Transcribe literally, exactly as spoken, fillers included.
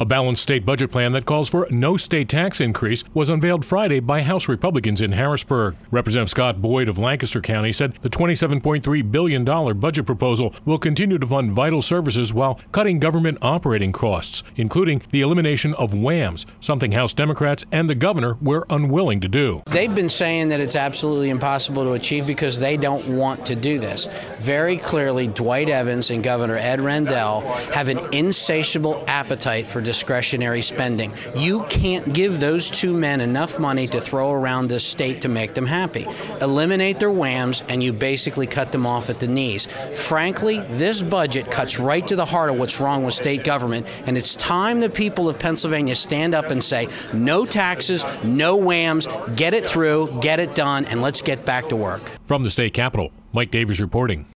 A balanced state budget plan that calls for no state tax increase was unveiled Friday by House Republicans in Harrisburg. Representative Scott Boyd of Lancaster County said the twenty-seven point three billion dollars budget proposal will continue to fund vital services while cutting government operating costs, including the elimination of WHAMs, something House Democrats and the governor were unwilling to do. They've been saying that it's absolutely impossible to achieve because they don't want to do this. Very clearly, Dwight Evans and Governor Ed Rendell have an insatiable appetite for discretionary spending. You can't give those two men enough money to throw around this state to make them happy. Eliminate their WHAMs and you basically cut them off at the knees. Frankly, this budget cuts right to the heart of what's wrong with state government, and it's time the people of Pennsylvania stand up and say, no taxes, no WHAMs, get it through, get it done, and let's get back to work. From the state capitol, Mike Davies reporting.